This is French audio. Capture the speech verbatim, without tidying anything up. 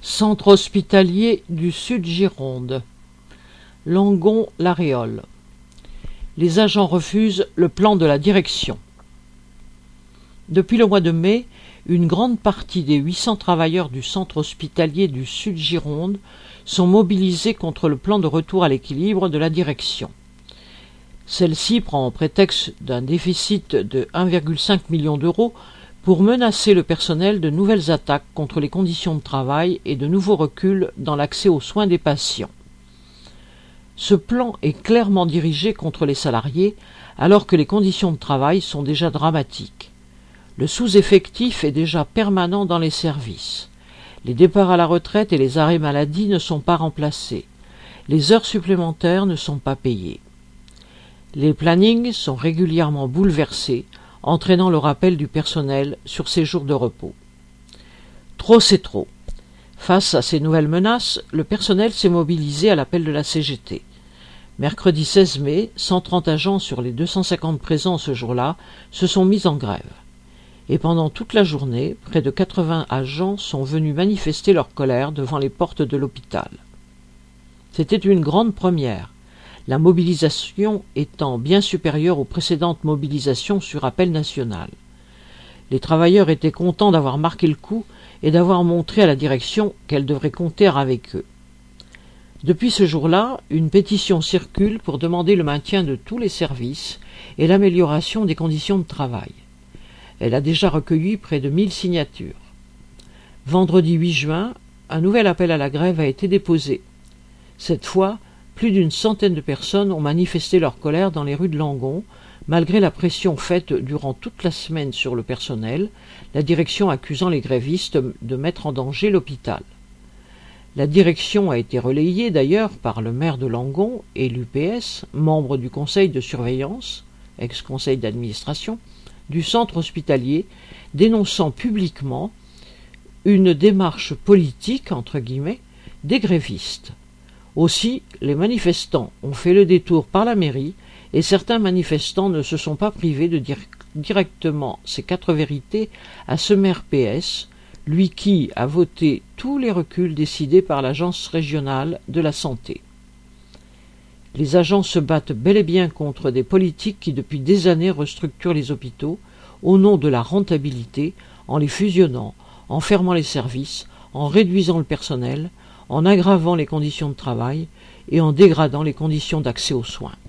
Centre hospitalier du Sud-Gironde. Langon-l'Aréole. Les agents refusent le plan de la direction. Depuis le mois de mai, une grande partie des huit cents travailleurs du centre hospitalier du Sud-Gironde sont mobilisés contre le plan de retour à l'équilibre de la direction. Celle-ci prend en prétexte d'un déficit de un virgule cinq million d'euros pour menacer le personnel de nouvelles attaques contre les conditions de travail et de nouveaux reculs dans l'accès aux soins des patients. Ce plan est clairement dirigé contre les salariés alors que les conditions de travail sont déjà dramatiques. Le sous-effectif est déjà permanent dans les services. Les départs à la retraite et les arrêts maladie ne sont pas remplacés. Les heures supplémentaires ne sont pas payées. Les plannings sont régulièrement bouleversés, entraînant le rappel du personnel sur ses jours de repos. Trop, c'est trop. Face à ces nouvelles menaces, le personnel s'est mobilisé à l'appel de la C G T. Mercredi seize mai, cent trente agents sur les deux cent cinquante présents ce jour-là se sont mis en grève. Et pendant toute la journée, près de quatre-vingts agents sont venus manifester leur colère devant les portes de l'hôpital. C'était une grande première, la mobilisation étant bien supérieure aux précédentes mobilisations sur appel national. Les travailleurs étaient contents d'avoir marqué le coup et d'avoir montré à la direction qu'elle devrait compter avec eux. Depuis ce jour-là, une pétition circule pour demander le maintien de tous les services et l'amélioration des conditions de travail. Elle a déjà recueilli près de mille signatures. Vendredi huit juin, un nouvel appel à la grève a été déposé. Cette fois, plus d'une centaine de personnes ont manifesté leur colère dans les rues de Langon, malgré la pression faite durant toute la semaine sur le personnel, la direction accusant les grévistes de mettre en danger l'hôpital. La direction a été relayée d'ailleurs par le maire de Langon et l'U P S, membre du conseil de surveillance, ex-conseil d'administration, du centre hospitalier, dénonçant publiquement une démarche politique, entre guillemets, des grévistes. Aussi, les manifestants ont fait le détour par la mairie et certains manifestants ne se sont pas privés de dire directement ces quatre vérités à ce maire P S, lui qui a voté tous les reculs décidés par l'Agence régionale de la santé. Les agents se battent bel et bien contre des politiques qui depuis des années restructurent les hôpitaux au nom de la rentabilité, en les fusionnant, en fermant les services, en réduisant le personnel, en aggravant les conditions de travail et en dégradant les conditions d'accès aux soins.